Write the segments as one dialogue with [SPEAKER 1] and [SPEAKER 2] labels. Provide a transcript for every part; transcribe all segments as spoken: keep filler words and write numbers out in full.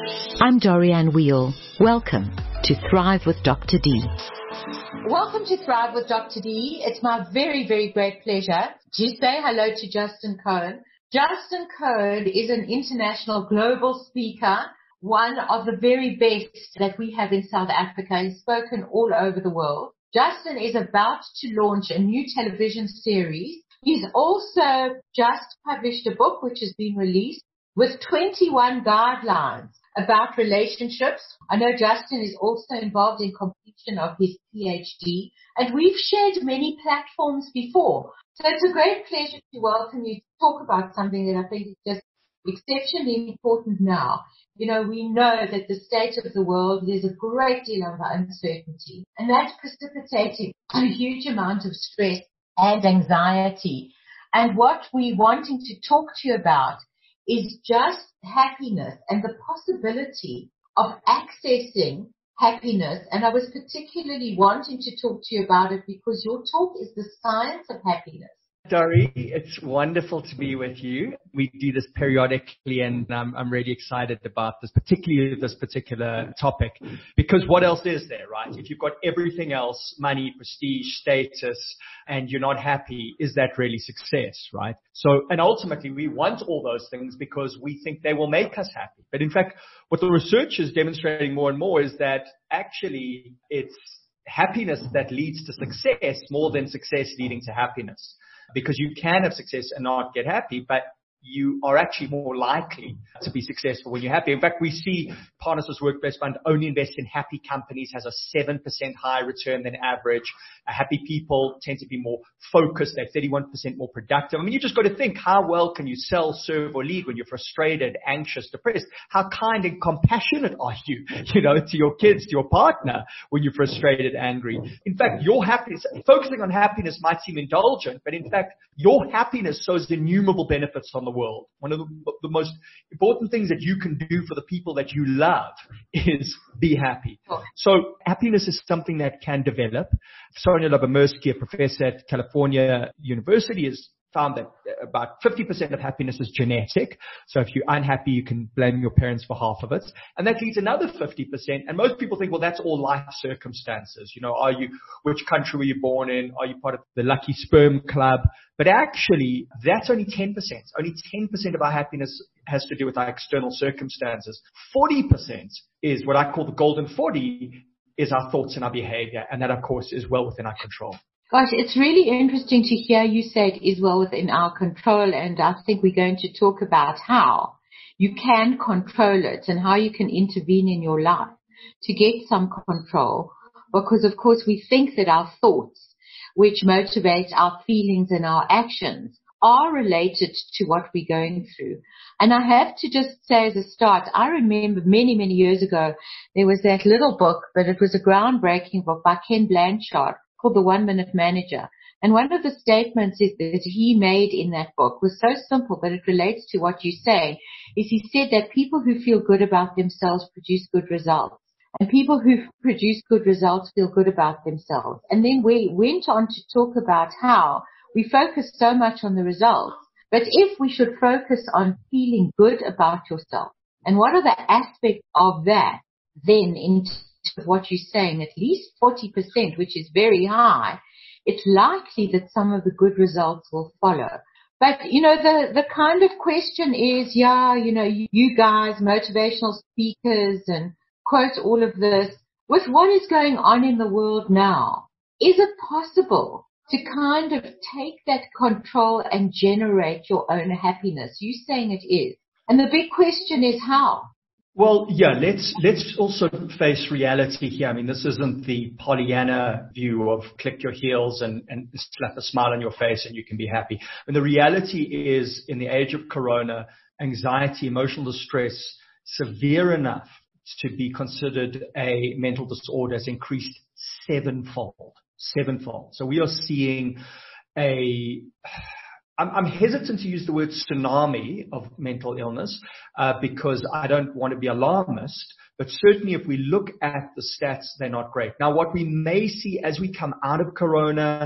[SPEAKER 1] I'm Dorianne Wheel. Welcome to Thrive with Doctor D.
[SPEAKER 2] Welcome to Thrive with Doctor D. It's my very, very great pleasure to say hello to Justin Cohen. Justin Cohen is an international global speaker, one of the very best that we have in South Africa. He's spoken all over the world. Justin is about to launch a new television series. He's also just published a book which has been released with twenty-one guidelines about relationships. I know Justin is also involved in completion of his P H D, and we've shared many platforms before. So it's a great pleasure to welcome you to talk about something that I think is just exceptionally important now. You know, we know that the state of the world, there's a great deal of uncertainty, and that's precipitating a huge amount of stress and anxiety. And what we're wanting to talk to you about is just happiness and the possibility of accessing happiness. And I was particularly wanting to talk to you about it because your talk is the science of happiness.
[SPEAKER 3] Dori, it's wonderful to be with you. We do this periodically, and um, I'm really excited about this, particularly this particular topic, because what else is there, right? If you've got everything else, money, prestige, status, and you're not happy, is that really success, right? So, and ultimately, we want all those things because we think they will make us happy. But in fact, what the research is demonstrating more and more is that actually it's happiness that leads to success more than success leading to happiness. Because you can have success and not get happy, but you are actually more likely to be successful when you're happy. In fact, we see Partners Workplace Fund only invest in happy companies, has a seven percent higher return than average. Uh, happy people tend to be more focused. They're thirty-one percent more productive. I mean, you just got to think, how well can you sell, serve, or lead when you're frustrated, anxious, depressed? How kind and compassionate are you, you know, to your kids, to your partner when you're frustrated, angry? In fact, your happiness, focusing on happiness might seem indulgent, but in fact, your happiness shows innumerable benefits on the world. One of the, the most important things that you can do for the people that you love is be happy. So happiness is something that can develop. Sonia Lyubomirsky, a professor at California University, has found that about fifty percent of happiness is genetic. So if you're unhappy, you can blame your parents for half of it. And that leaves another fifty percent. And most people think, well, that's all life circumstances. You know, are you, which country were you born in? Are you part of the lucky sperm club? But actually, that's only ten percent. Only ten percent of our happiness has to do with our external circumstances. forty percent is what I call the golden forty, is our thoughts and our behavior. And that, of course, is well within our control.
[SPEAKER 2] Gosh, it's really interesting to hear you say it is well within our control, and I think we're going to talk about how you can control it and how you can intervene in your life to get some control, because, of course, we think that our thoughts, which motivate our feelings and our actions, are related to what we're going through. And I have to just say as a start, I remember many, many years ago, there was that little book, but it was a groundbreaking book by Ken Blanchard, called The One Minute Manager. And one of the statements is that he made in that book was so simple, but it relates to what you say, is he said that people who feel good about themselves produce good results. And people who produce good results feel good about themselves. And then we went on to talk about how we focus so much on the results, but if we should focus on feeling good about yourself, and what are the aspects of that then into what you're saying, at least forty percent, which is very high, it's likely that some of the good results will follow. But, you know, the, the kind of question is, yeah, you know, you, you guys, motivational speakers, and quote all of this, with what is going on in the world now, is it possible to kind of take that control and generate your own happiness? You're saying it is. And the big question is how?
[SPEAKER 3] Well, yeah, let's let's also face reality here. I mean, this isn't the Pollyanna view of click your heels and, and slap a smile on your face and you can be happy. And the reality is, in the age of corona, anxiety, emotional distress, severe enough to be considered a mental disorder, has increased sevenfold, sevenfold. So we are seeing a... I'm, I'm hesitant to use the word tsunami of mental illness uh, because I don't want to be alarmist, but certainly if we look at the stats, they're not great. Now, what we may see as we come out of corona,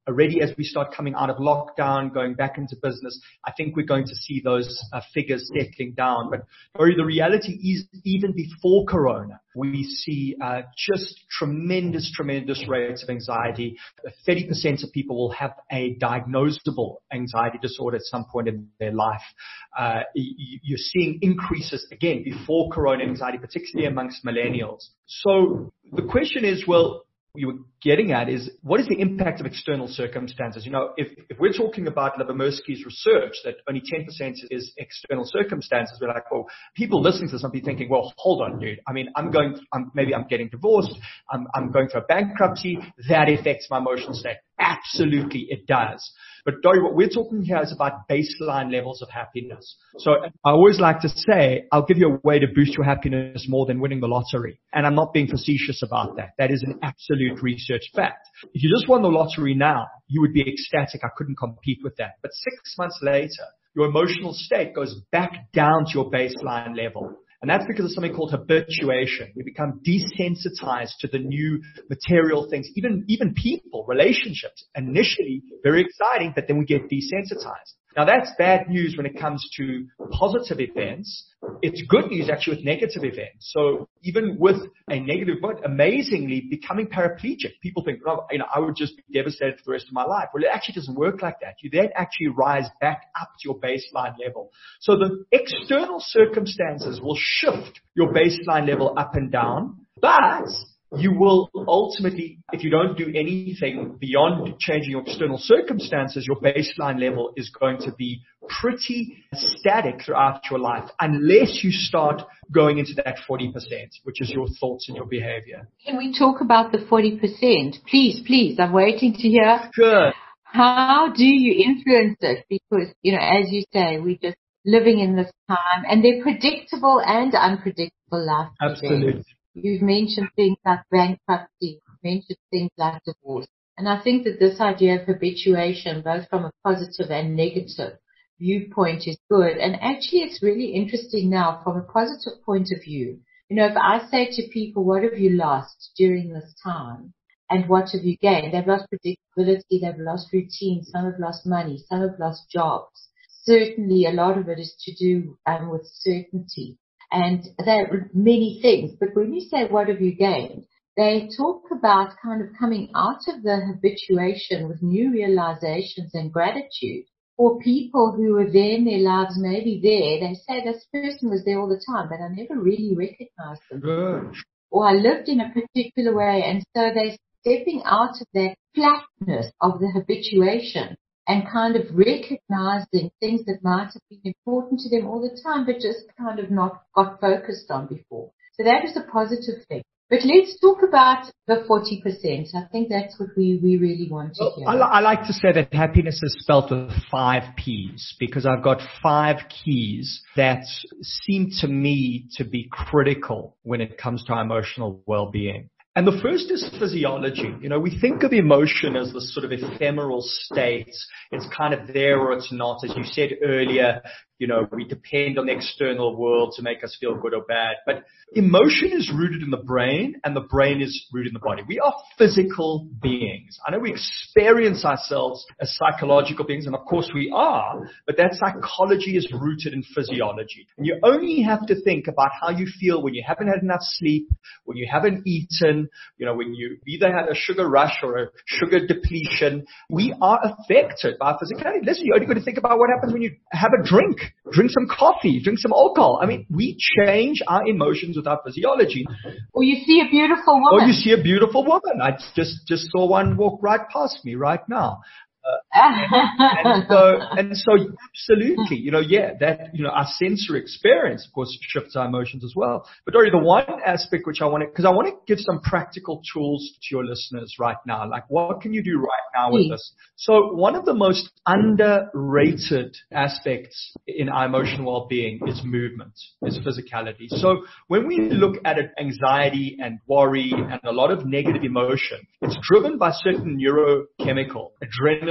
[SPEAKER 3] already as we start coming out of lockdown, going back into business, I think we're going to see those uh, figures settling down. But Dori, the reality is even before Corona, we see uh, just tremendous, tremendous rates of anxiety. thirty percent of people will have a diagnosable anxiety disorder at some point in their life. Uh, you're seeing increases, again, before Corona anxiety, particularly amongst millennials. So the question is, well, you were getting at is, what is the impact of external circumstances? You know, if, if we're talking about Livermersky's research that only ten percent is external circumstances, we're like, well, people listening to this might be thinking, well, hold on, dude. I mean, I'm going, I'm, maybe I'm getting divorced. I'm, I'm going through a bankruptcy. That affects my emotional state. Absolutely, it does. But Dori, what we're talking here is about baseline levels of happiness. So I always like to say, I'll give you a way to boost your happiness more than winning the lottery. And I'm not being facetious about that. That is an absolute research fact. If you just won the lottery now, you would be ecstatic. I couldn't compete with that. But six months later, your emotional state goes back down to your baseline level. And that's because of something called habituation. We become desensitized to the new material things, even, even people, relationships. Initially, very exciting, but then we get desensitized. Now that's bad news when it comes to positive events. It's good news actually with negative events. So even with a negative event, amazingly becoming paraplegic, people think, oh, you know, I would just be devastated for the rest of my life. Well, it actually doesn't work like that. You then actually rise back up to your baseline level. So the external circumstances will shift your baseline level up and down, but you will ultimately, if you don't do anything beyond changing your external circumstances, your baseline level is going to be pretty static throughout your life unless you start going into that forty percent, which is your thoughts and your behavior.
[SPEAKER 2] Can we talk about the forty percent? Please, please. I'm waiting to hear.
[SPEAKER 3] Sure.
[SPEAKER 2] How do you influence it? Because, you know, as you say, we're just living in this time and they're predictable and unpredictable life events.
[SPEAKER 3] Absolutely.
[SPEAKER 2] You've mentioned things like bankruptcy, you've mentioned things like divorce. And I think that this idea of habituation, both from a positive and negative viewpoint, is good. And actually, it's really interesting now from a positive point of view. You know, if I say to people, what have you lost during this time? And what have you gained? They've lost predictability, they've lost routine, some have lost money, some have lost jobs. Certainly, a lot of it is to do um, with certainty. And there are many things. But when you say, what have you gained? They talk about kind of coming out of the habituation with new realizations and gratitude for people who were there in their lives, maybe there. They say this person was there all the time, but I never really recognized them.
[SPEAKER 3] Good.
[SPEAKER 2] Or I lived in a particular way. And so they're stepping out of that flatness of the habituation and kind of recognizing things that might have been important to them all the time, but just kind of not got focused on before. So that is a positive thing. But let's talk about the forty percent. I think that's what we, we really want to hear.
[SPEAKER 3] Well, I, I like to say that happiness is spelt with five P's because I've got five keys that seem to me to be critical when it comes to our emotional well-being. And the first is physiology. You know, we think of emotion as this sort of ephemeral state. It's kind of there or it's not. As you said earlier, you know, we depend on the external world to make us feel good or bad. But emotion is rooted in the brain and the brain is rooted in the body. We are physical beings. I know we experience ourselves as psychological beings, and of course we are, but that psychology is rooted in physiology. And you only have to think about how you feel when you haven't had enough sleep, when you haven't eaten, you know, when you either had a sugar rush or a sugar depletion. We are affected by physicality. Listen, you only got to think about what happens when you have a drink. Drink some coffee, drink some alcohol. I mean, we change our emotions with our physiology.
[SPEAKER 2] Or you see a beautiful woman.
[SPEAKER 3] Or you see a beautiful woman. I just, just saw one walk right past me right now. Uh, and, and so, and so absolutely, you know, yeah, that, you know, our sensory experience, of course, shifts our emotions as well. But Dori, the one aspect which I want to, because I want to give some practical tools to your listeners right now. Like, what can you do right now with this? So one of the most underrated aspects in our emotional well-being is movement, is physicality. So when we look at it, anxiety and worry and a lot of negative emotion, it's driven by certain neurochemical, adrenaline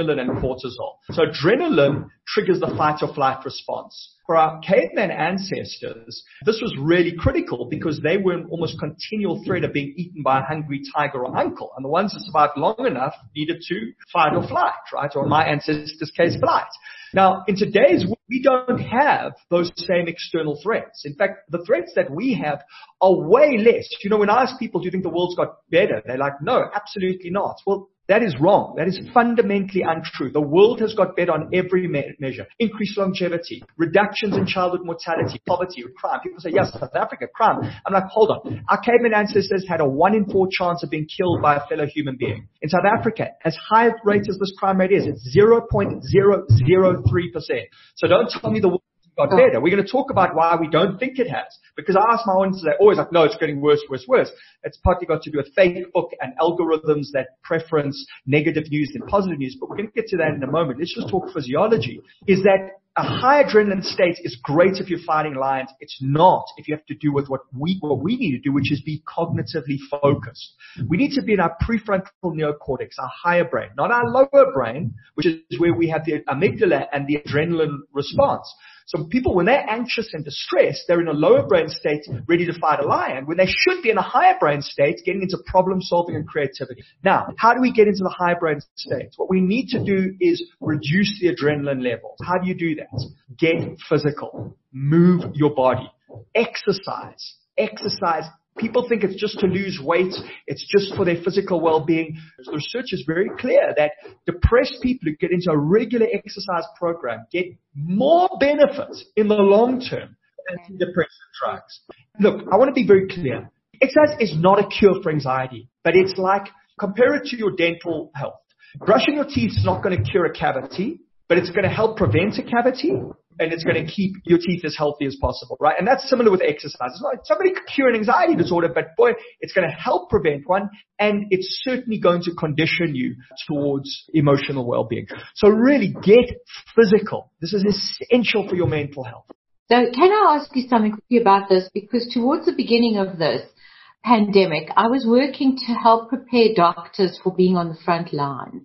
[SPEAKER 3] adrenaline and cortisol. So adrenaline triggers the fight or flight response. For our caveman ancestors, this was really critical because they were in almost continual threat of being eaten by a hungry tiger or uncle. And the ones that survived long enough needed to fight or flight, right? Or in my ancestors' case, flight. Now, in today's world, we don't have those same external threats. In fact, the threats that we have are way less. You know, when I ask people, do you think the world's got better? They're like, no, absolutely not. Well, that is wrong. That is fundamentally untrue. The world has got better on every me- measure. Increased longevity, reductions in childhood mortality, poverty, crime. People say, yes, South Africa, crime. I'm like, hold on. Our caveman ancestors had a one in four chance of being killed by a fellow human being. In South Africa, as high a rate as this crime rate is, it's zero point zero zero three percent. So don't tell me the world got better. We're going to talk about why we don't think it has. Because I ask my audience, they're always like, no, it's getting worse, worse, worse. It's partly got to do with Facebook and algorithms that preference negative news than positive news. But we're going to get to that in a moment. Let's just talk physiology. Is that a high adrenaline state is great if you're fighting lions. It's not if you have to do with what we, what we need to do, which is be cognitively focused. We need to be in our prefrontal neocortex, our higher brain, not our lower brain, which is where we have the amygdala and the adrenaline response. So people, when they're anxious and distressed, they're in a lower brain state ready to fight a lion, when they should be in a higher brain state getting into problem solving and creativity. Now, how do we get into the higher brain state? What we need to do is reduce the adrenaline levels. How do you do that? Get physical. Move your body. Exercise. Exercise. People think it's just to lose weight. It's just for their physical well-being. The research is very clear that depressed people who get into a regular exercise program get more benefits in the long term than antidepressant drugs. Look, I want to be very clear. Exercise is not a cure for anxiety, but it's like, compare it to your dental health. Brushing your teeth is not going to cure a cavity, but it's going to help prevent a cavity. And it's going to keep your teeth as healthy as possible, right? And that's similar with exercise. It's not, somebody could cure an anxiety disorder, but boy, it's going to help prevent one, and it's certainly going to condition you towards emotional well-being. So really get physical. This is essential for your mental health.
[SPEAKER 2] So can I ask you something quickly about this? Because towards the beginning of this pandemic, I was working to help prepare doctors for being on the front lines.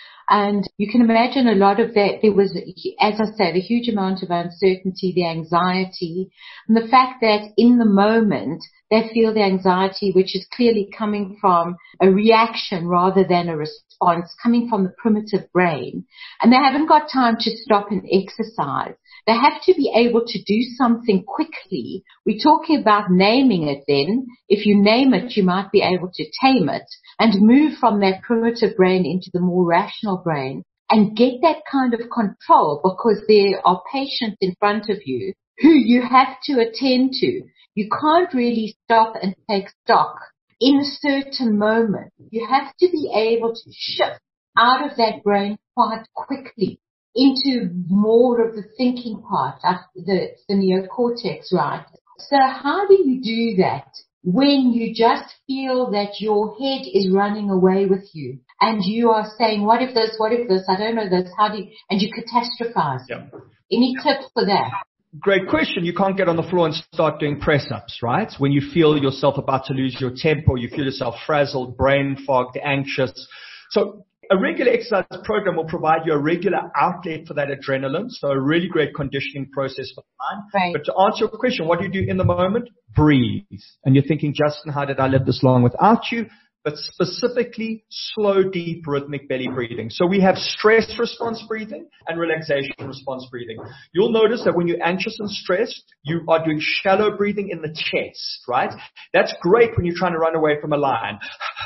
[SPEAKER 2] And you can imagine a lot of that. There was, as I said, a huge amount of uncertainty, the anxiety, and the fact that in the moment they feel the anxiety, which is clearly coming from a reaction rather than a response, coming from the primitive brain. And they haven't got time to stop and exercise. They have to be able to do something quickly. We're talking about naming it then. If you name it, you might be able to tame it and move from that primitive brain into the more rational brain and get that kind of control, because there are patients in front of you who you have to attend to. You can't really stop and take stock in a certain moment. You have to be able to shift out of that brain quite quickly into more of the thinking part, of the, the neocortex, right? So how do you do that when you just feel that your head is running away with you and you are saying, what if this, what if this, I don't know this, how do you, and you catastrophize?
[SPEAKER 3] Yeah.
[SPEAKER 2] Any tips for that?
[SPEAKER 3] Great question. You can't get on the floor and start doing press-ups, right? When you feel yourself about to lose your temper, you feel yourself frazzled, brain fogged, anxious. So a regular exercise program will provide you a regular outlet for that adrenaline, so a really great conditioning process for the mind.
[SPEAKER 2] Right.
[SPEAKER 3] But to answer your question, what do you do in the moment? Breathe. And you're thinking, Justin, how did I live this long without you? But specifically, slow, deep, rhythmic belly breathing. So we have stress response breathing and relaxation response breathing. You'll notice that when you're anxious and stressed, you are doing shallow breathing in the chest, right? That's great when you're trying to run away from a lion.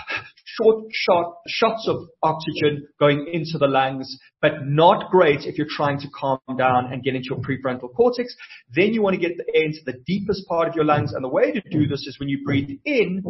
[SPEAKER 3] Short shot, shots of oxygen going into the lungs, but not great if you're trying to calm down and get into your prefrontal cortex. Then you want to get the air into the deepest part of your lungs. And the way to do this is when you breathe in,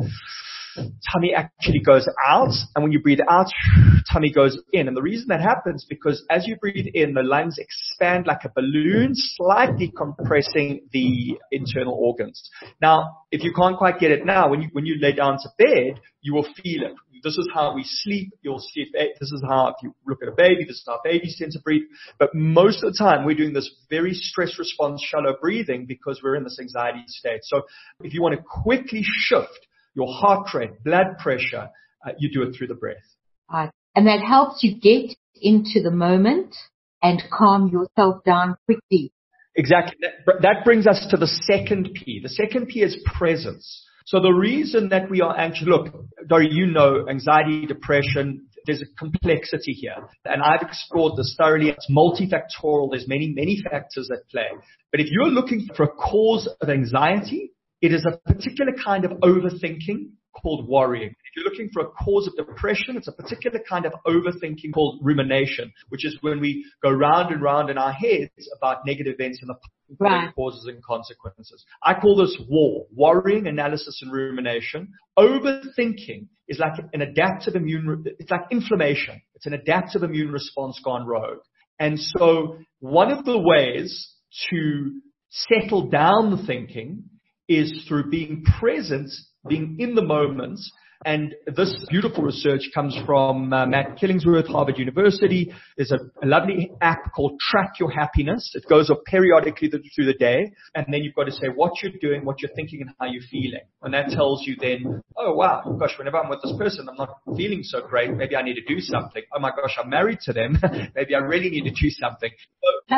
[SPEAKER 3] tummy actually goes out. And when you breathe out, tummy goes in. And the reason that happens because as you breathe in, the lungs expand like a balloon, slightly compressing the internal organs. Now, if you can't quite get it now, when you, when you lay down to bed, you will feel it. This is how we sleep. You'll see it. This is how, if you look at a baby, this is how babies tend to breathe. But most of the time, we're doing this very stress response, shallow breathing because we're in this anxiety state. So if you want to quickly shift your heart rate, blood pressure, uh, you do it through the breath.
[SPEAKER 2] Right. And that helps you get into the moment and calm yourself down quickly.
[SPEAKER 3] Exactly. That, that brings us to the second P. The second P is presence. So the reason that we are anxious, look, Dori, you know, anxiety, depression, there's a complexity here. And I've explored this thoroughly. It's multifactorial. There's many, many factors at play. But if you're looking for a cause of anxiety, it is a particular kind of overthinking called worrying. If you're looking for a cause of depression, it's a particular kind of overthinking called rumination, which is when we go round and round in our heads about negative events and the
[SPEAKER 2] right.
[SPEAKER 3] causes and consequences. I call this war, worrying, analysis, and rumination. Overthinking is like an adaptive immune, it's like inflammation. It's an adaptive immune response gone rogue. And so one of the ways to settle down the thinking is through being present, being in the moment. And this beautiful research comes from uh, Matt Killingsworth, Harvard University. There's a, a lovely app called Track Your Happiness. It goes up periodically the, through the day. And then you've got to say what you're doing, what you're thinking, and how you're feeling. And that tells you then, oh, wow, gosh, whenever I'm with this person, I'm not feeling so great. Maybe I need to do something. Oh, my gosh, I'm married to them. Maybe I really need to do something. So,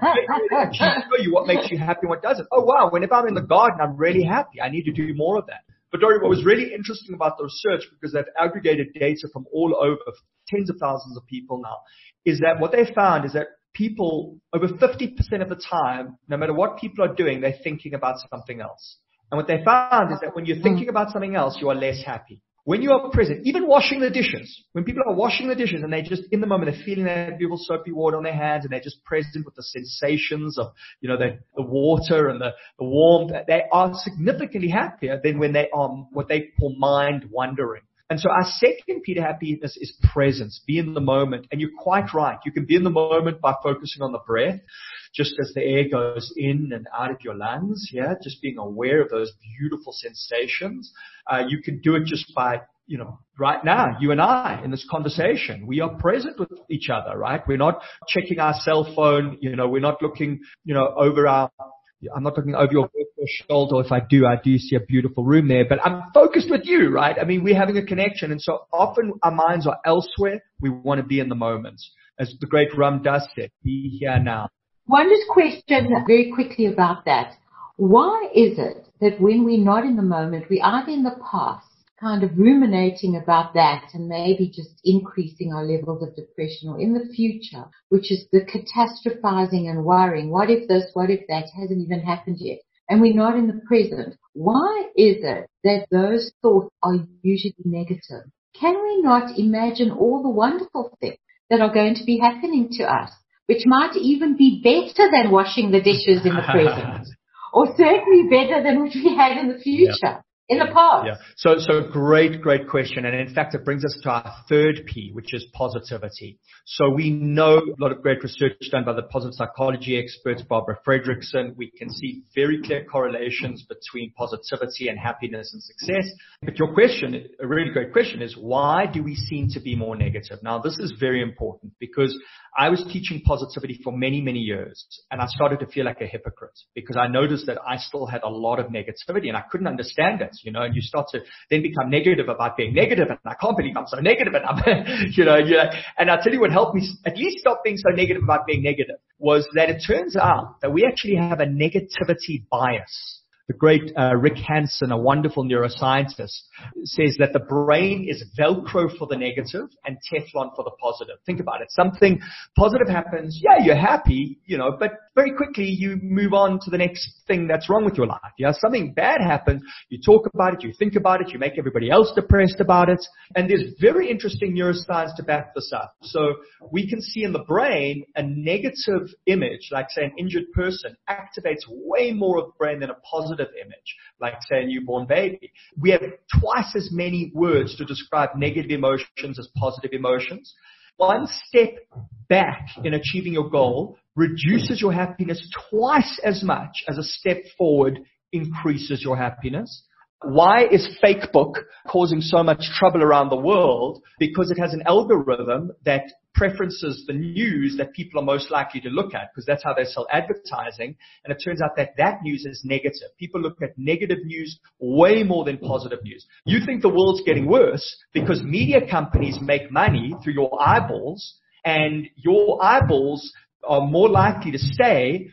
[SPEAKER 3] you show you what makes you happy and what doesn't. Oh, wow, whenever I'm in the garden, I'm really happy. I need to do more of that. But Dori, what was really interesting about the research, because they've aggregated data from all over, tens of thousands of people now, is that what they found is that people, over fifty percent of the time, no matter what people are doing, they're thinking about something else. And what they found is that when you're thinking about something else, you are less happy. When you are present, even washing the dishes, when people are washing the dishes and they're just in the moment, they're feeling that beautiful soapy water on their hands and they're just present with the sensations of, you know, the, the water and the, the warmth, they are significantly happier than when they are what they call mind wandering. And so our second P to happiness is presence, be in the moment. And you're quite right. You can be in the moment by focusing on the breath, just as the air goes in and out of your lungs, yeah, just being aware of those beautiful sensations. Uh, you can do it just by, you know, right now, you and I in this conversation, we are present with each other, right? We're not checking our cell phone, you know, we're not looking, you know, over our, I'm not looking over your shoulder. If I do, I do see a beautiful room there, but I'm focused with you, right? I mean, we're having a connection. And so often our minds are elsewhere. We want to be in the moment. As the great Ram Dass said, be here now.
[SPEAKER 2] One just question very quickly about that. Why is it that when we're not in the moment, we are in the past, kind of ruminating about that and maybe just increasing our levels of depression, or in the future, which is the catastrophizing and worrying, what if this, what if that, hasn't even happened yet, and we're not in the present? Why is it that those thoughts are usually negative? Can we not imagine all the wonderful things that are going to be happening to us, which might even be better than washing the dishes in the present, or certainly better than what we had in the future? Yeah. In the past.
[SPEAKER 3] Yeah. So, so great, great question. And in fact, it brings us to our third P, which is positivity. So we know a lot of great research done by the positive psychology experts, Barbara Fredrickson. We can see very clear correlations between positivity and happiness and success. But your question, a really great question, is why do we seem to be more negative? Now, this is very important because I was teaching positivity for many, many years, and I started to feel like a hypocrite because I noticed that I still had a lot of negativity and I couldn't understand it, you know, and you start to then become negative about being negative, and I can't believe I'm so negative, and I'm, you know, you're like, and I'll tell you what helped me at least stop being so negative about being negative was that it turns out that we actually have a negativity bias. The great uh, Rick Hansen, a wonderful neuroscientist, says that the brain is Velcro for the negative and Teflon for the positive. Think about it. Something positive happens, yeah, you're happy, you know, but very quickly you move on to the next thing that's wrong with your life. Yeah, something bad happens, you talk about it, you think about it, you make everybody else depressed about it. And there's very interesting neuroscience to back this up. So we can see in the brain a negative image, like say an injured person, activates way more of the brain than a positive image, like say a newborn baby. We have twice as many words to describe negative emotions as positive emotions. One step back in achieving your goal reduces your happiness twice as much as a step forward increases your happiness. Why is Facebook causing so much trouble around the world? Because it has an algorithm that preferences the news that people are most likely to look at, because that's how they sell advertising. And it turns out that that news is negative. People look at negative news way more than positive news. You think the world's getting worse because media companies make money through your eyeballs, And your eyeballs are more likely to stay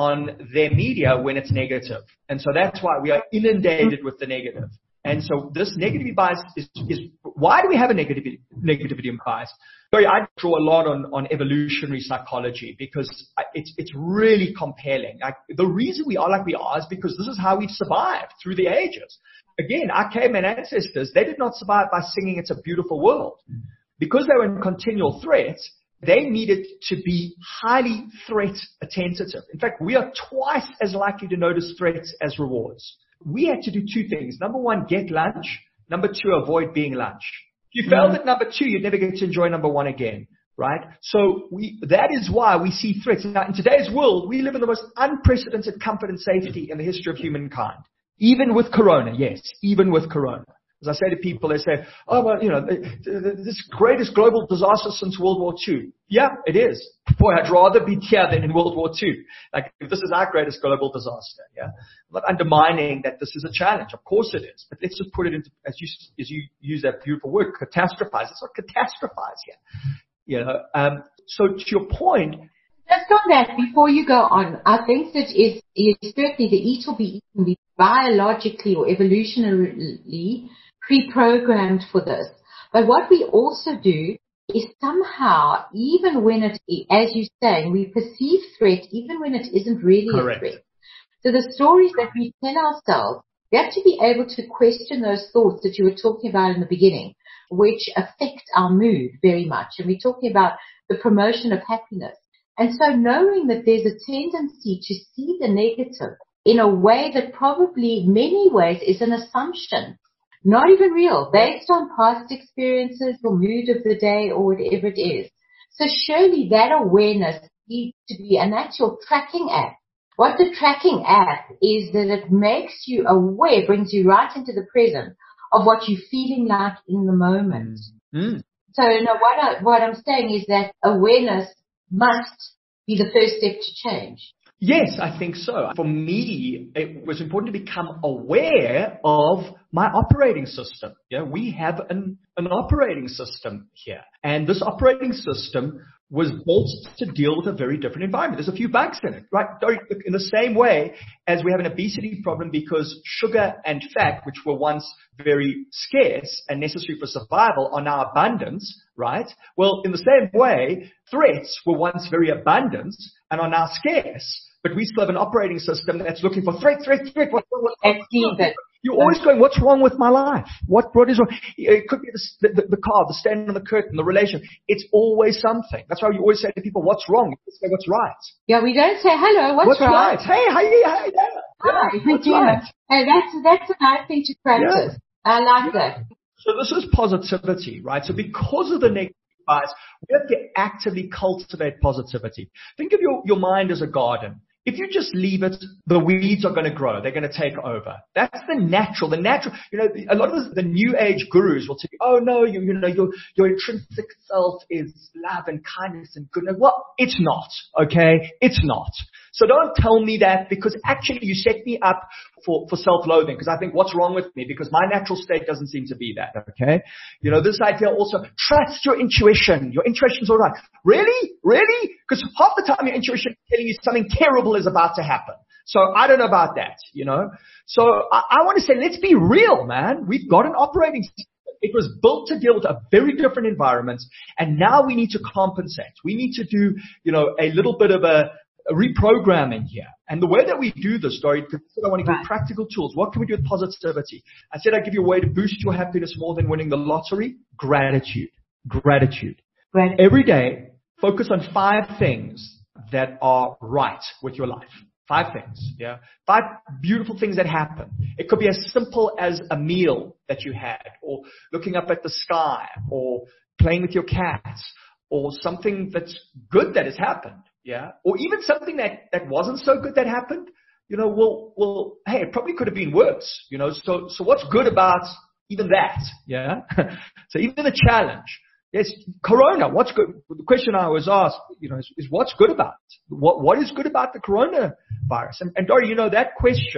[SPEAKER 3] on their media when it's negative. And so that's why we are inundated with the negative. And so this negativity bias is, is why do we have a negativity, negativity bias? Sorry, I draw a lot on, on evolutionary psychology because it's, it's really compelling. Like, the reason we are like we are is because this is how we've survived through the ages. Again, our caveman ancestors, they did not survive by singing "It's a Beautiful World." Because they were in continual threat, they needed to be highly threat attentive. In fact, we are twice as likely to notice threats as rewards. We had to do two things. Number one, get lunch. Number two, avoid being lunch. If you failed at number two, you'd never get to enjoy number one again, right? So we, that is why we see threats. Now, in today's world, we live in the most unprecedented comfort and safety in the history of humankind. Even with Corona, yes, even with Corona. As I say to people, they say, oh, well, you know, this greatest global disaster since World War Two. Yeah, it is. Boy, I'd rather be here than in World War Two. Like, if this is our greatest global disaster, yeah. I'm not undermining that this is a challenge. Of course it is. But let's just put it into, as you, as you use that beautiful word, catastrophize. It's not catastrophize here. You know, um, so to your point.
[SPEAKER 2] Just on that, before you go on, I think that is, is certainly the eat or be eaten, be biologically or evolutionarily pre-programmed for this. But what we also do is somehow, even when it, as you're saying, we perceive threat even when it isn't really
[SPEAKER 3] Correct.
[SPEAKER 2] a threat. So the stories that we tell ourselves, we have to be able to question those thoughts that you were talking about in the beginning, which affect our mood very much. And we're talking about the promotion of happiness. And so knowing that there's a tendency to see the negative in a way that probably many ways is an assumption, not even real, based on past experiences or mood of the day or whatever it is. So surely that awareness needs to be an actual tracking app. What the tracking app is that it makes you aware, brings you right into the present of what you're feeling like in the moment.
[SPEAKER 3] Mm.
[SPEAKER 2] So no, what, I, what I'm saying is that awareness must be the first step to change.
[SPEAKER 3] Yes, I think so. For me, it was important to become aware of my operating system. Yeah, we have an, an operating system here. And this operating system was built to deal with a very different environment. There's a few bugs in it, right? In the same way as we have an obesity problem because sugar and fat, which were once very scarce and necessary for survival, are now abundant, right? Well, in the same way, threats were once very abundant and are now scarce. But we still have an operating system that's looking for threat, threat, threat. What, what, what, You're always going, what's wrong with my life? What, what is wrong? It could be the, the, the car, the stand on the curtain, the relation. It's always something. That's why you always say to people, what's wrong? You say, what's right?
[SPEAKER 2] Yeah, we don't say, hello, what's,
[SPEAKER 3] what's
[SPEAKER 2] right?
[SPEAKER 3] right? Hey, how you, how you doing?
[SPEAKER 2] Hi,
[SPEAKER 3] yeah, what's
[SPEAKER 2] yeah.
[SPEAKER 3] right?
[SPEAKER 2] Hey, that's, that's a nice thing to practice. Yeah. I like yeah. that.
[SPEAKER 3] So this is positivity, right? So because of the negative bias, we have to actively cultivate positivity. Think of your, your mind as a garden. If you just leave it, the weeds are going to grow. They're going to take over. That's the natural, the natural, you know, a lot of the, the new age gurus will tell you, oh no, you, you know, your, your intrinsic self is love and kindness and goodness. Well, it's not, okay? It's not. So don't tell me that because actually you set me up for, for self-loathing because I think what's wrong with me because my natural state doesn't seem to be that, okay? You know, this idea also, trust your intuition. Your intuition's all right. Really? Really? Because half the time your intuition is telling you something terrible is about to happen. So I don't know about that, you know? So I, I want to say, let's be real, man. We've got an operating system. It was built to deal with a very different environment. And now we need to compensate. We need to do, you know, a little bit of a, a reprogramming here. And the way that we do this, Dory, because I want to give you practical tools. What can we do with positivity? I said I'd give you a way to boost your happiness more than winning the lottery. Gratitude. Gratitude.
[SPEAKER 2] Gratitude.
[SPEAKER 3] Every day, focus on five things that are right with your life. Five things, yeah. Five beautiful things that happen. It could be as simple as a meal that you had, or looking up at the sky, or playing with your cats, or something that's good that has happened, yeah. Or even something that, that wasn't so good that happened. You know, well, well, hey, it probably could have been worse, you know. So, so what's good about even that, yeah? So even the challenge. Yes, Corona, what's good? The question I was asked, you know, is, is what's good about it? What, what is good about the coronavirus? And, and Dory, you know, that question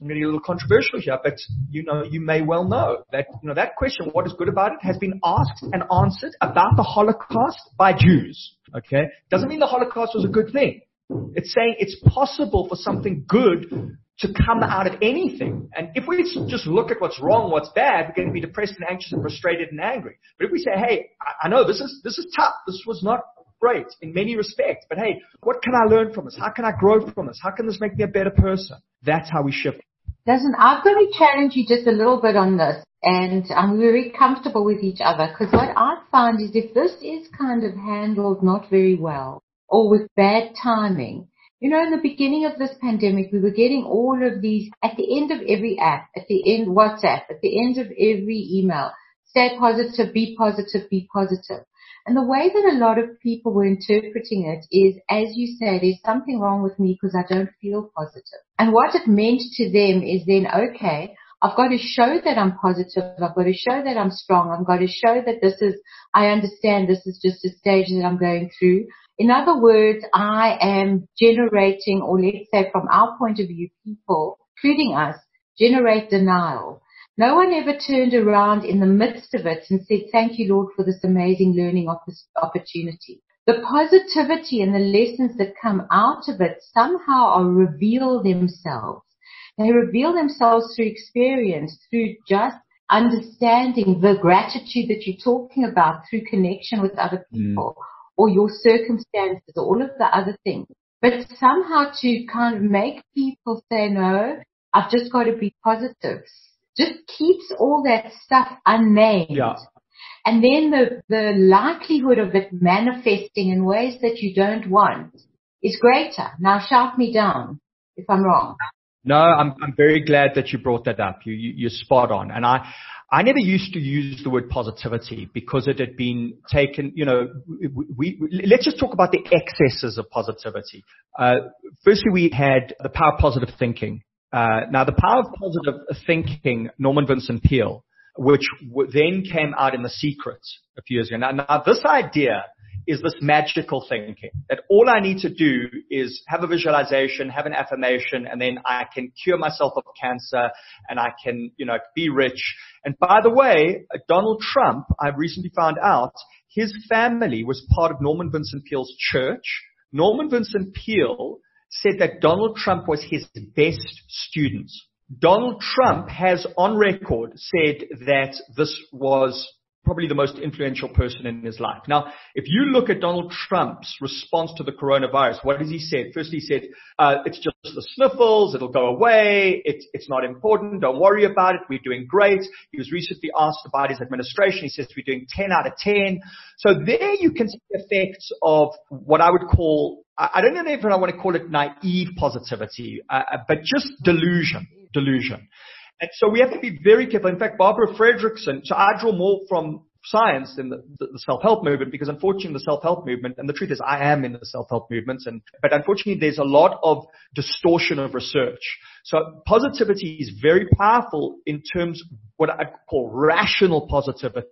[SPEAKER 3] I'm going to get a little controversial here, but you know, you may well know that, you know, that question, what is good about it, has been asked and answered about the Holocaust by Jews. Okay? Doesn't mean the Holocaust was a good thing. It's saying it's possible for something good to come out of anything. And if we just look at what's wrong, what's bad, we're going to be depressed and anxious and frustrated and angry. But if we say, hey, I, I know this is, this is tough. This was not great in many respects. But hey, what can I learn from this? How can I grow from this? How can this make me a better person? That's how we shift.
[SPEAKER 2] Listen, I've got to challenge you just a little bit on this. And I'm very comfortable with each other, because what I find is if this is kind of handled not very well or with bad timing, you know, in the beginning of this pandemic, we were getting all of these at the end of every app, at the end WhatsApp, at the end of every email, stay positive, be positive, be positive. And the way that a lot of people were interpreting it is, as you say, there's something wrong with me because I don't feel positive. And what it meant to them is then, okay, I've got to show that I'm positive. I've got to show that I'm strong. I've got to show that this is, I understand this is just a stage that I'm going through. In other words, I am generating, or let's say from our point of view, people, including us, generate denial. No one ever turned around in the midst of it and said, thank you, Lord, for this amazing learning opportunity. The positivity and the lessons that come out of it somehow are reveal themselves. They reveal themselves through experience, through just understanding the gratitude that you're talking about, through connection with other people, mm. or your circumstances, or all of the other things. But somehow to kind of make people say, no, I've just got to be positive, just keeps all that stuff unnamed.
[SPEAKER 3] Yeah.
[SPEAKER 2] And then the, the likelihood of it manifesting in ways that you don't want is greater. Now shout me down if I'm wrong.
[SPEAKER 3] No, I'm, I'm very glad that you brought that up. You, you, you're spot on. And I, I never used to use the word positivity because it had been taken, you know, we, we let's just talk about the excesses of positivity. Uh, firstly, we had the power of positive thinking. Uh, now the power of positive thinking, Norman Vincent Peale, which w- then came out in The Secret a few years ago. Now, now this idea is this magical thinking that all I need to do is have a visualization, have an affirmation, and then I can cure myself of cancer and I can, you know, be rich. And by the way, Donald Trump, I recently found out his family was part of Norman Vincent Peale's church. Norman Vincent Peale said that Donald Trump was his best student. Donald Trump has on record said that this was probably the most influential person in his life. Now, if you look at Donald Trump's response to the coronavirus, what has he said? First, he said, uh, it's just the sniffles. It'll go away. It's, it's not important. Don't worry about it. We're doing great. He was recently asked about his administration. He says we're doing ten out of ten. So there you can see effects of what I would call, I don't know if I want to call it naive positivity, uh, but just delusion, delusion. And so we have to be very careful. In fact, Barbara Fredrickson, so I draw more from science than the, the, the self-help movement, because unfortunately the self-help movement, and the truth is I am in the self-help movement, and, but unfortunately there's a lot of distortion of research. So positivity is very powerful in terms of what I call rational positivity.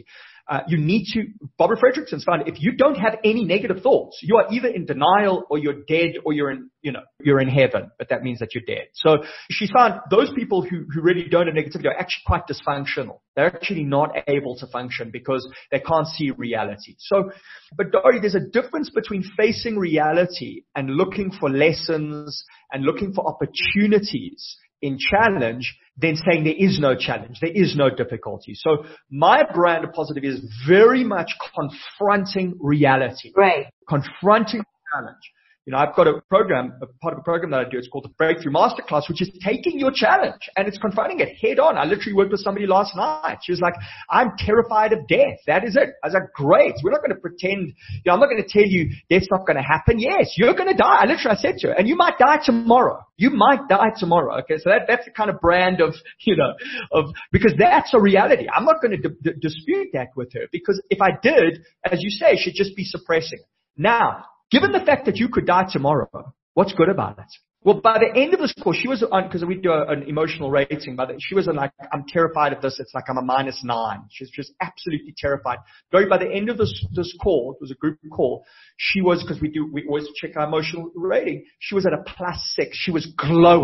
[SPEAKER 3] Uh, you need to, Barbara Fredrickson's found if you don't have any negative thoughts, you are either in denial or you're dead or you're in, you know, you're in heaven, but that means that you're dead. So she found those people who, who really don't have negativity are actually quite dysfunctional. They're actually not able to function because they can't see reality. So, but Dori, there's a difference between facing reality and looking for lessons and looking for opportunities in challenge than saying there is no challenge, there is no difficulty. So my brand of positive is very much confronting reality.
[SPEAKER 2] Right.
[SPEAKER 3] Confronting challenge. You know, I've got a program, a part of a program that I do. It's called the Breakthrough Masterclass, which is taking your challenge and it's confronting it head on. I literally worked with somebody last night. She was like, I'm terrified of death. That is it. I was like, great. We're not going to pretend, you know, I'm not going to tell you death's not going to happen. Yes, you're going to die. I literally, I said to her, and you might die tomorrow. You might die tomorrow. Okay. So that, that's the kind of brand of, you know, of, because that's a reality. I'm not going to d- d- dispute that with her, because if I did, as you say, she'd just be suppressing it. Now, given the fact that you could die tomorrow, what's good about it? Well, by the end of this course, she was on, because we do a, an emotional rating, but she was like, I'm terrified of this. It's like I'm a minus nine. She's just absolutely terrified. By the end of this, this call, it was a group call, she was, because we do, we always check our emotional rating, she was at a plus six. She was glowing.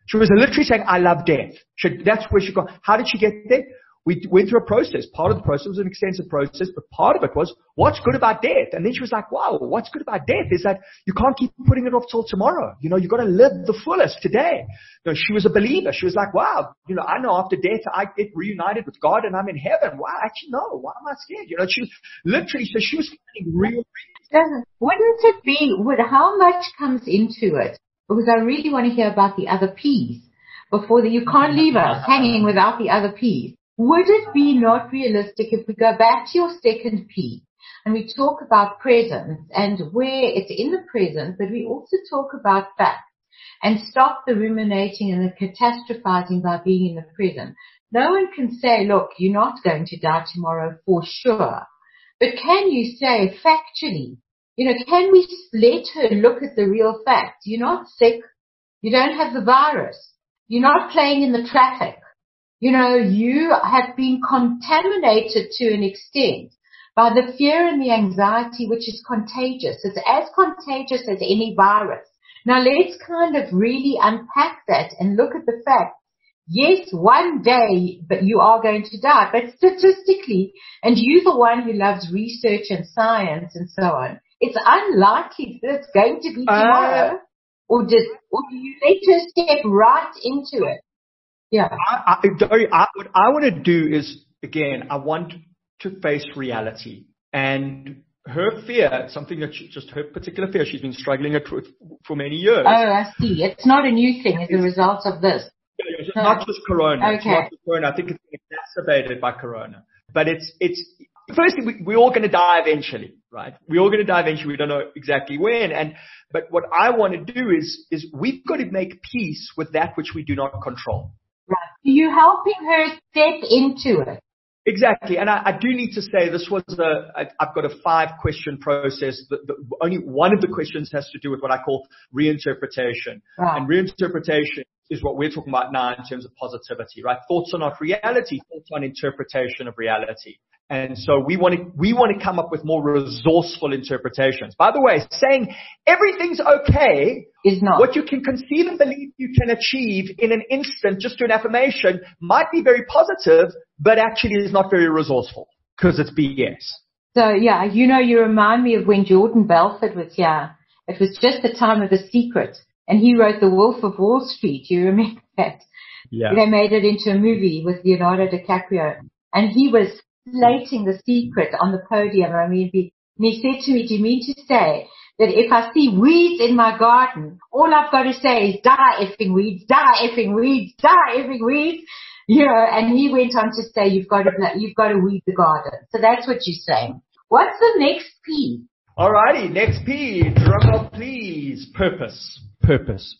[SPEAKER 3] She was literally saying, I love death. She, that's where she got. How did she get there? We went through a process. Part of the process was an extensive process, but part of it was, what's good about death? And then she was like, wow, what's good about death is that you can't keep putting it off till tomorrow. You know, you got to live the fullest today. You know, she was a believer. She was like, wow, you know, I know after death I get reunited with God and I'm in heaven. Wow, actually, no, why am I scared? You know, she was literally, so she was finding real.
[SPEAKER 2] Wouldn't it be, would, how much comes into it? Because I really want to hear about the other piece before the, you can't leave us hanging without the other piece. Would it be not realistic if we go back to your second P and we talk about presence and where it's in the present, but we also talk about facts and stop the ruminating and the catastrophizing by being in the present? No one can say, look, you're not going to die tomorrow for sure. But can you say factually, you know, can we let her look at the real facts? You're not sick. You don't have the virus. You're not playing in the traffic. You know, you have been contaminated to an extent by the fear and the anxiety, which is contagious. It's as contagious as any virus. Now let's kind of really unpack that and look at the fact. Yes, one day, but you are going to die. But statistically, and you're the one who loves research and science and so on, it's unlikely that it's going to be tomorrow. Uh, or, just, or do you let her step right into it? Yeah.
[SPEAKER 3] I, I, Dori, I, what I want to do is, again, I want to face reality. And her fear, something that she, just her particular fear, she's been struggling with for many years.
[SPEAKER 2] Oh, I see. It's not a new thing as a result of this.
[SPEAKER 3] It's not just Corona.
[SPEAKER 2] Okay.
[SPEAKER 3] It's not just Corona. I think it's been exacerbated by Corona. But it's, it's, firstly, we, we're all going to die eventually, right? We're all going to die eventually. We don't know exactly when. And, but what I want to do is, is we've got to make peace with that which we do not control.
[SPEAKER 2] Right. You're helping her step into it.
[SPEAKER 3] Exactly. And I, I do need to say this was a, I, I've got a five question process. The, the, only one of the questions has to do with what I call reinterpretation.
[SPEAKER 2] Right.
[SPEAKER 3] And reinterpretation is what we're talking about now in terms of positivity, right? Thoughts are not reality. Thoughts are an interpretation of reality. And so we want to, we want to come up with more resourceful interpretations. By the way, saying everything's okay
[SPEAKER 2] is not
[SPEAKER 3] what you can conceive and believe you can achieve in an instant just to an affirmation might be very positive, but actually is not very resourceful because it's B S.
[SPEAKER 2] So yeah, you know, you remind me of when Jordan Belfort was here. It was just the time of The Secret and he wrote The Wolf of Wall Street. You remember that?
[SPEAKER 3] Yeah.
[SPEAKER 2] They made it into a movie with Leonardo DiCaprio and he was slating The Secret on the podium. I mean, he, and he said to me, do you mean to say that if I see weeds in my garden, all I've got to say is die effing weeds, die effing weeds, die effing weeds, you know, and he went on to say you've got to, you've got to weed the garden. So that's what you're saying. What's the next P?
[SPEAKER 3] Alrighty, next P, drum roll please. Purpose. Purpose.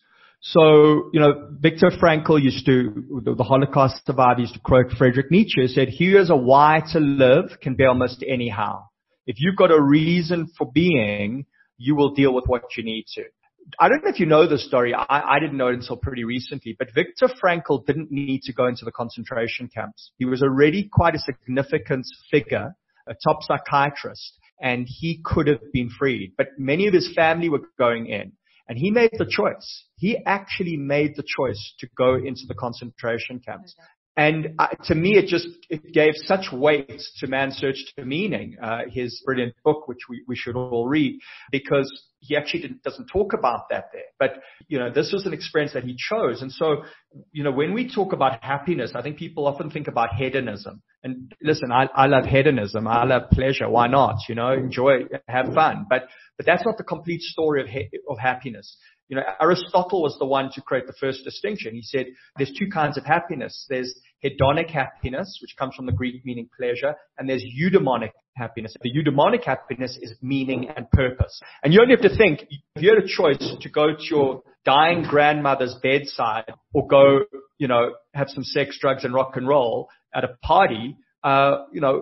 [SPEAKER 3] So, you know, Viktor Frankl used to, the Holocaust survivor used to quote Friedrich Nietzsche, said, he who has a why to live can be almost anyhow. If you've got a reason for being, you will deal with what you need to. I don't know if you know this story. I, I didn't know it until pretty recently, but Viktor Frankl didn't need to go into the concentration camps. He was already quite a significant figure, a top psychiatrist, and he could have been freed. But many of his family were going in. And he made the choice. He actually made the choice to go into the concentration camps. Okay. And uh, to me, it just, it gave such weight to Man's Search to Meaning, uh, his brilliant book, which we, we should all read, because he actually didn't, doesn't talk about that there. But, you know, this was an experience that he chose. And so, you know, when we talk about happiness, I think people often think about hedonism. And listen, I, I love hedonism. I love pleasure. Why not? You know, enjoy, have fun. But, but that's not the complete story of, he, of happiness. You know, Aristotle was the one to create the first distinction. He said there's two kinds of happiness. There's hedonic happiness, which comes from the Greek meaning pleasure, and there's eudaimonic happiness. The eudaimonic happiness is meaning and purpose. And you only have to think, if you had a choice to go to your dying grandmother's bedside or go, you know, have some sex, drugs, and rock and roll at a party, Uh, you know,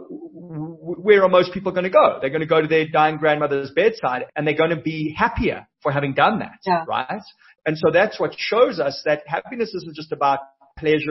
[SPEAKER 3] w- where are most people going to go? They're going to go to their dying grandmother's bedside and they're going to be happier for having done that,
[SPEAKER 2] yeah.
[SPEAKER 3] right? And so that's what shows us that happiness isn't just about pleasure and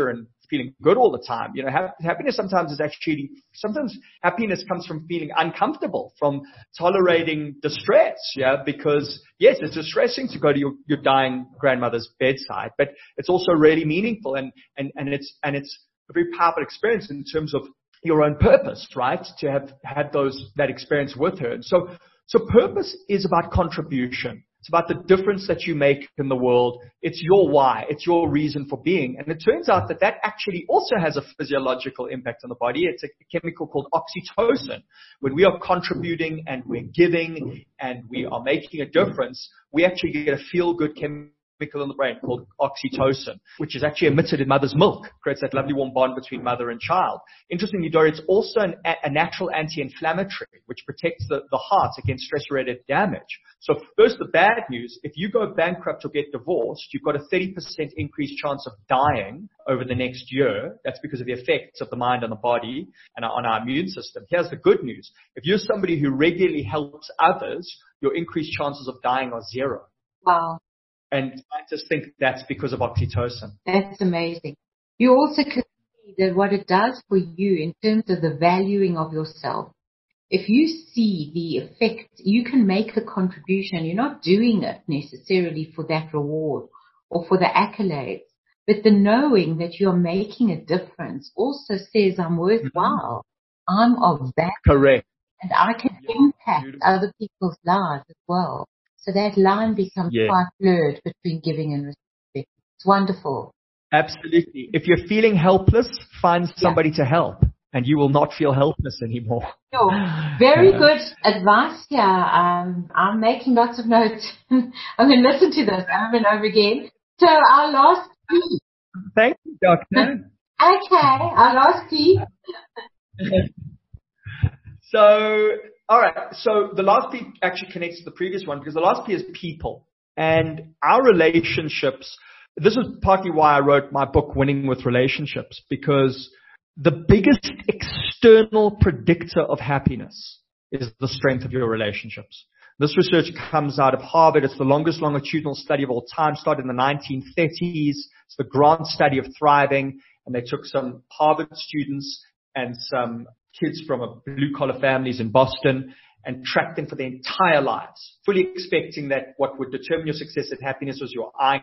[SPEAKER 3] feeling good all the time. You know, ha- happiness sometimes is actually, sometimes happiness comes from feeling uncomfortable, from tolerating distress, yeah, because yes, it's distressing to go to your, your dying grandmother's bedside, but it's also really meaningful, and, and, and it's, and it's a very powerful experience in terms of your own purpose, right? To have had those, that experience with her. And so, so purpose is about contribution. It's about the difference that you make in the world. It's your why. It's your reason for being. And it turns out that that actually also has a physiological impact on the body. It's a chemical called oxytocin. When we are contributing and we're giving and we are making a difference, we actually get a feel-good chemical in the brain called oxytocin, which is actually emitted in mother's milk, creates that lovely warm bond between mother and child. Interestingly, Dori, it's also an, a natural anti-inflammatory, which protects the, the heart against stress-related damage. So first, the bad news, if you go bankrupt or get divorced, you've got a thirty percent increased chance of dying over the next year. That's because of the effects of the mind on the body and on our immune system. Here's the good news. If you're somebody who regularly helps others, your increased chances of dying are zero.
[SPEAKER 2] Wow.
[SPEAKER 3] And I just think that's because of oxytocin.
[SPEAKER 2] That's amazing. You also can see that what it does for you in terms of the valuing of yourself. If you see the effect, you can make the contribution. You're not doing it necessarily for that reward or for the accolades, but the knowing that you're making a difference also says I'm worthwhile. Mm-hmm. I'm of value.
[SPEAKER 3] Correct.
[SPEAKER 2] And I can impact Beautiful. Other people's lives as well. So that line becomes yeah. quite blurred between giving and receiving. It's wonderful.
[SPEAKER 3] Absolutely. If you're feeling helpless, find somebody yeah. to help, and you will not feel helpless anymore.
[SPEAKER 2] Sure. Very yeah. good advice here. Um, I'm making lots of notes. I'm going to listen to this over and over again. So our last key.
[SPEAKER 3] Thank you, Doctor.
[SPEAKER 2] Okay, our last key.
[SPEAKER 3] So... All right. So the last P actually connects to the previous one, because the last P is people, and our relationships. This is partly why I wrote my book, Winning with Relationships, because the biggest external predictor of happiness is the strength of your relationships. This research comes out of Harvard. It's the longest longitudinal study of all time, started in the nineteen thirties. It's the Grant study of thriving, and they took some Harvard students and some kids from a blue-collar families in Boston and tracked them for their entire lives, fully expecting that what would determine your success and happiness was your I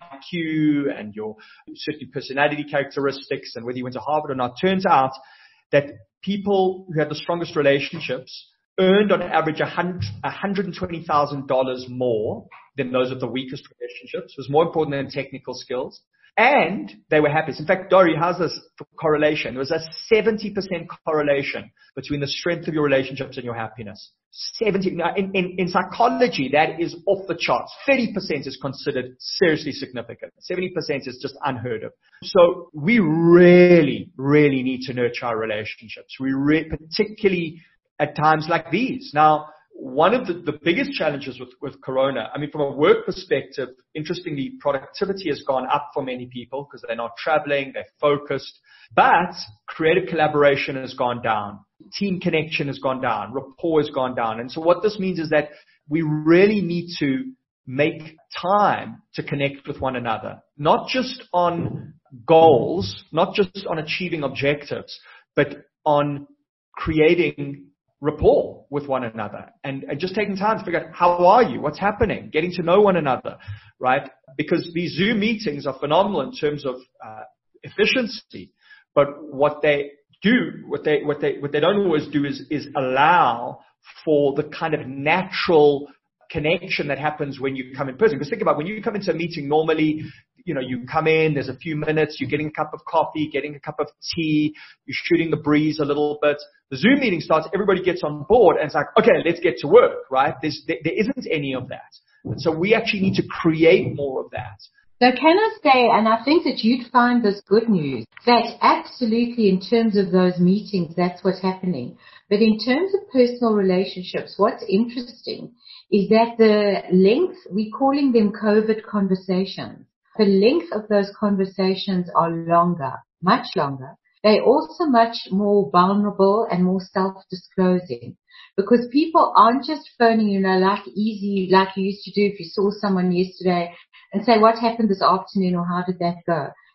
[SPEAKER 3] Q and your certain personality characteristics and whether you went to Harvard or not. Turns out that people who had the strongest relationships earned on average one hundred twenty thousand dollars more than those of the weakest relationships. It was more important than technical skills. And they were happiest. In fact, Dori, how's this correlation? There was a seventy percent correlation between the strength of your relationships and your happiness. seventy Now, in, in, in psychology, that is off the charts. thirty percent is considered seriously significant. seventy percent is just unheard of. So we really, really need to nurture our relationships. We re- particularly at times like these. Now, one of the, the biggest challenges with, with Corona, I mean, from a work perspective, interestingly, productivity has gone up for many people because they're not traveling, they're focused, but creative collaboration has gone down. Team connection has gone down. Rapport has gone down. And so what this means is that we really need to make time to connect with one another, not just on goals, not just on achieving objectives, but on creating rapport with one another and, and just taking time to figure out how are you, what's happening, getting to know one another, right? Because these Zoom meetings are phenomenal in terms of uh, efficiency, but what they do, what they what they what they don't always do is is allow for the kind of natural connection that happens when you come in person. Because think about when you come into a meeting normally. You know, you come in, there's a few minutes, you're getting a cup of coffee, getting a cup of tea, you're shooting the breeze a little bit. The Zoom meeting starts, everybody gets on board, and it's like, okay, let's get to work, right? There's, there, there isn't any of that. And so we actually need to create more of that.
[SPEAKER 2] So can I say, and I think that you'd find this good news, that absolutely in terms of those meetings, that's what's happening. But in terms of personal relationships, what's interesting is that the length, we're calling them COVID conversations. The length of those conversations are longer, much longer. They're also much more vulnerable and more self-disclosing because people aren't just phoning, you know, like easy, like you used to do if you saw someone yesterday and say, what happened this afternoon or how did that go?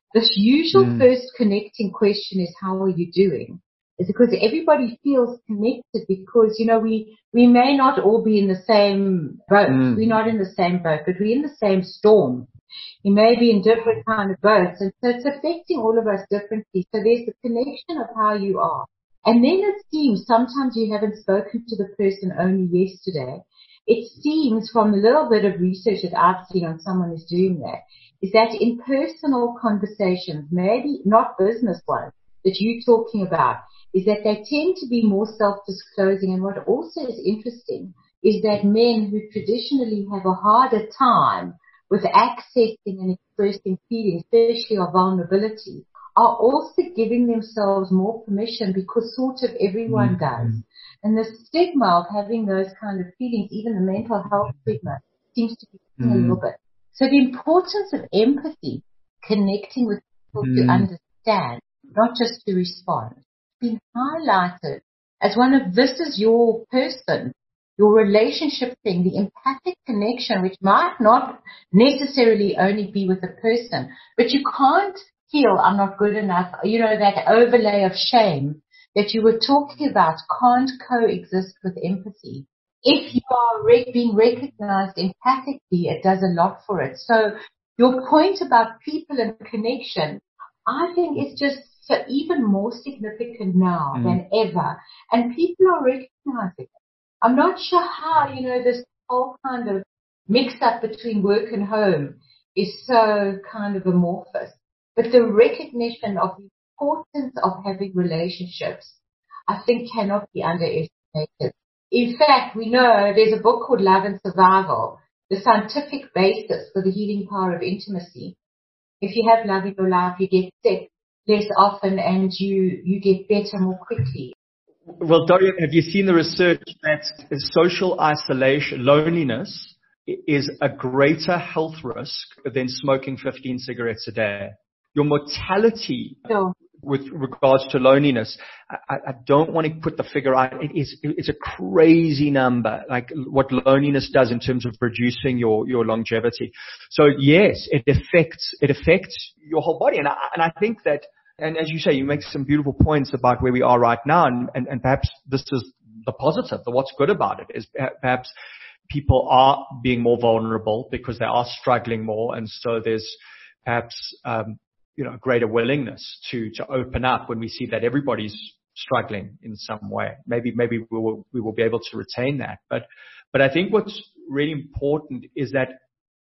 [SPEAKER 2] This usual
[SPEAKER 3] Mm.
[SPEAKER 2] first connecting question is, how are you doing? It's because everybody feels connected because, you know, we, we may not all be in the same boat.
[SPEAKER 3] Mm.
[SPEAKER 2] We're not in the same boat, but we're in the same storm. We may be in different kind of boats, and so it's affecting all of us differently. So there's the connection of how you are. And then it seems sometimes you haven't spoken to the person only yesterday. It seems from a little bit of research that I've seen on someone who's doing that, is that in personal conversations, maybe not business ones that you're talking about, is that they tend to be more self-disclosing. And what also is interesting is that men who traditionally have a harder time with accessing and expressing feelings, especially of vulnerability, are also giving themselves more permission because sort of everyone
[SPEAKER 3] Mm-hmm.
[SPEAKER 2] does. And the stigma of having those kind of feelings, even the mental health stigma, seems to be mm-hmm. a little bit. So the importance of empathy, connecting with people mm-hmm. to understand, not just to respond, been highlighted as one of, this is your person, your relationship thing, the empathic connection, which might not necessarily only be with a person, but you can't feel I'm not good enough. You know, that overlay of shame that you were talking about can't coexist with empathy. If you are re- being recognized empathically, it does a lot for it. So your point about people and connection, I think is just so even more significant now mm. than ever. And people are recognizing it. I'm not sure how, you know, this whole kind of mix up between work and home is so kind of amorphous. But the recognition of the importance of having relationships, I think, cannot be underestimated. In fact, we know there's a book called Love and Survival, the scientific basis for the healing power of intimacy. If you have love in your life, you get sick less often and you, you get better more quickly.
[SPEAKER 3] Well, Dorian, have you seen the research that social isolation, loneliness, is a greater health risk than smoking fifteen cigarettes a day? Your mortality
[SPEAKER 2] sure.
[SPEAKER 3] with regards to loneliness, I, I don't want to put the figure out. It is, it's a crazy number, like what loneliness does in terms of reducing your, your longevity. So yes, it affects, it affects your whole body. And I, and I think that, and as you say, you make some beautiful points about where we are right now. And, and, and perhaps this is the positive, the what's good about it is perhaps people are being more vulnerable because they are struggling more. And so there's perhaps, um, you know, greater willingness to, to open up when we see that everybody's struggling in some way. Maybe, maybe we will, we will be able to retain that. But, but I think what's really important is that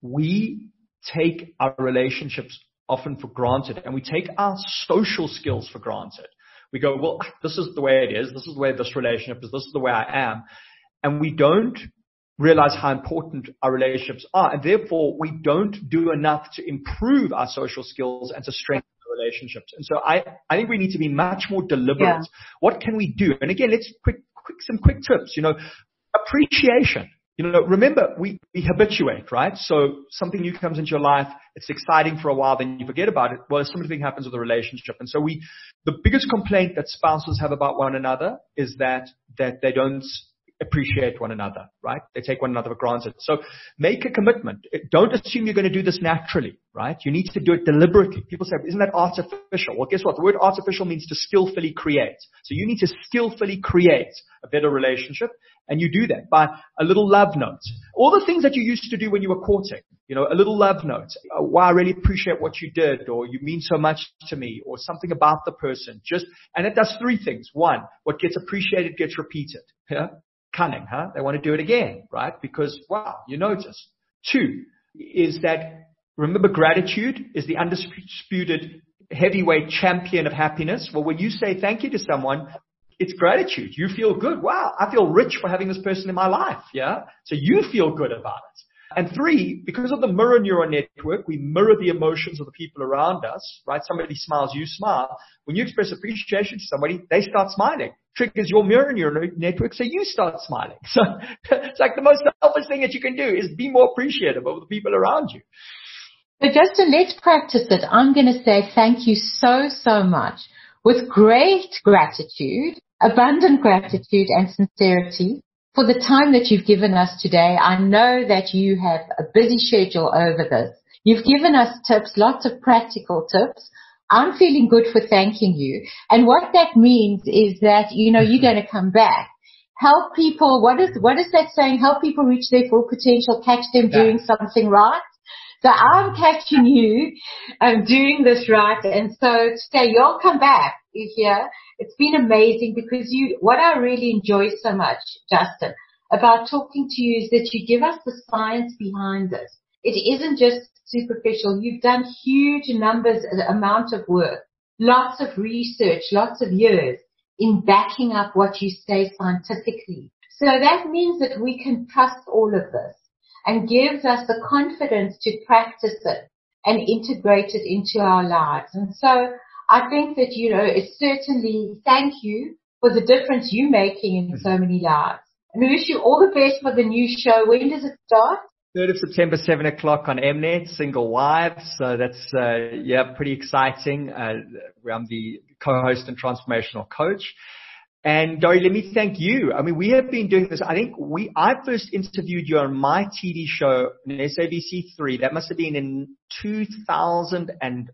[SPEAKER 3] we take our relationships often for granted, and we take our social skills for granted. We go, well, this is the way it is. This is the way this relationship is. This is the way I am. And we don't realize how important our relationships are. And therefore, we don't do enough to improve our social skills and to strengthen our relationships. And so I, I think we need to be much more deliberate. Yeah. What can we do? And again, let's quick, quick, some quick tips, you know, appreciation. You know, remember, we, we habituate, right? So something new comes into your life, it's exciting for a while, then you forget about it. Well, something happens with the relationship. And so we, the biggest complaint that spouses have about one another is that, that they don't appreciate one another, right? They take one another for granted. So make a commitment. Don't assume you're going to do this naturally, right? You need to do it deliberately. People say, isn't that artificial? Well, guess what? The word artificial means to skillfully create. So you need to skillfully create a better relationship. And you do that by a little love note. All the things that you used to do when you were courting, you know, a little love note. Uh, wow, I really appreciate what you did, or you mean so much to me, or something about the person. Just, and it does three things. One, what gets appreciated gets repeated. Yeah? Cunning, huh? They want to do it again, right? Because, wow, you notice. Two is that, remember, gratitude is the undisputed heavyweight champion of happiness. Well, when you say thank you to someone, it's gratitude. You feel good. Wow, I feel rich for having this person in my life. Yeah. So you feel good about it. And three, because of the mirror neuron network, we mirror the emotions of the people around us, right? Somebody smiles, you smile. When you express appreciation to somebody, they start smiling. Triggers your mirror neuron network, so you start smiling. So it's like the most selfish thing that you can do is be more appreciative of the people around you.
[SPEAKER 2] So Justin, let's practice it. I'm going to say thank you so, so much with great gratitude, abundant gratitude and sincerity for the time that you've given us today. I know that you have a busy schedule over this. You've given us tips, lots of practical tips. I'm feeling good for thanking you. And what that means is that, you know, you're going to come back. Help people. What is, what is that saying? Help people reach their full potential, catch them doing something right. So I'm catching you um, doing this right. And so today you'll come back here. It's been amazing because you, what I really enjoy so much, Justin, about talking to you is that you give us the science behind this. It isn't just superficial. You've done huge numbers, amount of work, lots of research, lots of years in backing up what you say scientifically. So that means that we can trust all of this and gives us the confidence to practice it and integrate it into our lives. And so I think that, you know, it's certainly thank you for the difference you're making in so many lives. And we wish you all the best for the new show. When does it start?
[SPEAKER 3] third of September, seven o'clock on Mnet, Single Wives. So that's, uh, yeah, pretty exciting. Uh, I'm the co-host and transformational coach. And Dori, let me thank you. I mean, we have been doing this. I think we, I first interviewed you on my T V show in S A B C three. That must have been in two thousand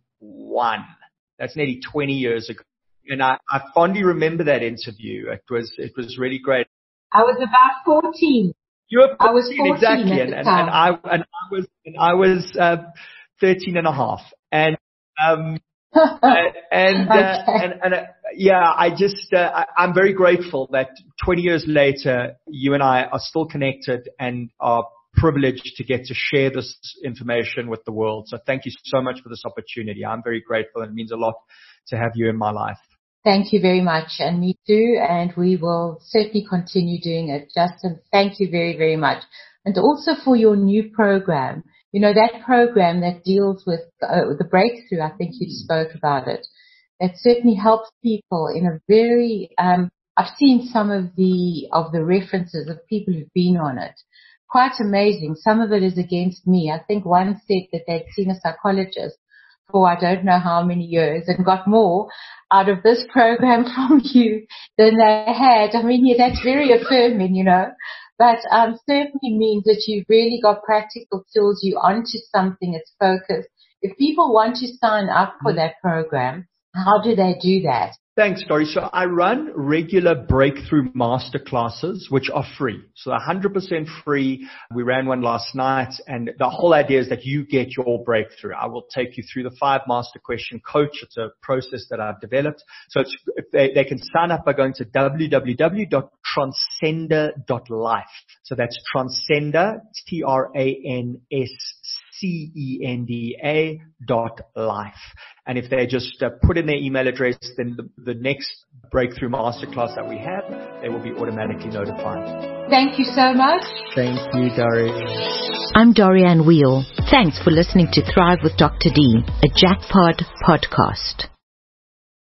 [SPEAKER 3] one. That's nearly twenty years ago. And I, I fondly remember that interview. It was, it was really great.
[SPEAKER 2] I was about fourteen.
[SPEAKER 3] You were fourteen,
[SPEAKER 2] I was fourteen
[SPEAKER 3] exactly.
[SPEAKER 2] at the
[SPEAKER 3] and,
[SPEAKER 2] time.
[SPEAKER 3] and I, and I was, and I was, uh, thirteen and a half. And, um, and, and, uh,
[SPEAKER 2] okay.
[SPEAKER 3] and, and, uh, yeah, I just, uh, I, I'm very grateful that twenty years later, you and I are still connected and are privileged to get to share this information with the world. So thank you so much for this opportunity. I'm very grateful, and it means a lot to have you in my life.
[SPEAKER 2] Thank you very much. And me too. And we will certainly continue doing it. Justin, thank you very, very much. And also for your new program. You know, that program that deals with uh, the breakthrough, I think you spoke about it. It certainly helps people in a very, um, I've seen some of the, of the references of people who've been on it. Quite amazing. Some of it is against me. I think one said that they'd seen a psychologist for I don't know how many years and got more out of this program from you than they had. I mean, yeah, that's very affirming, you know, but um, certainly means that you've really got practical tools. You're onto something. It's focused. If people want to sign up for that program, how do they do that?
[SPEAKER 3] Thanks, Dori. So I run regular breakthrough masterclasses, which are free. So one hundred percent free. We ran one last night, and the whole idea is that you get your breakthrough. I will take you through the five master question coach. It's a process that I've developed. So it's, they, they can sign up by going to w w w dot transcender dot life. So that's Transcender, T R A N S C E N D A dot life. And if they just uh, put in their email address, then the, the next breakthrough masterclass that we have, they will be automatically notified.
[SPEAKER 2] Thank you so much.
[SPEAKER 3] Thank you, Dori.
[SPEAKER 1] I'm Dorianne Wheel. Thanks for listening to Thrive with Doctor D, a Jackpot podcast.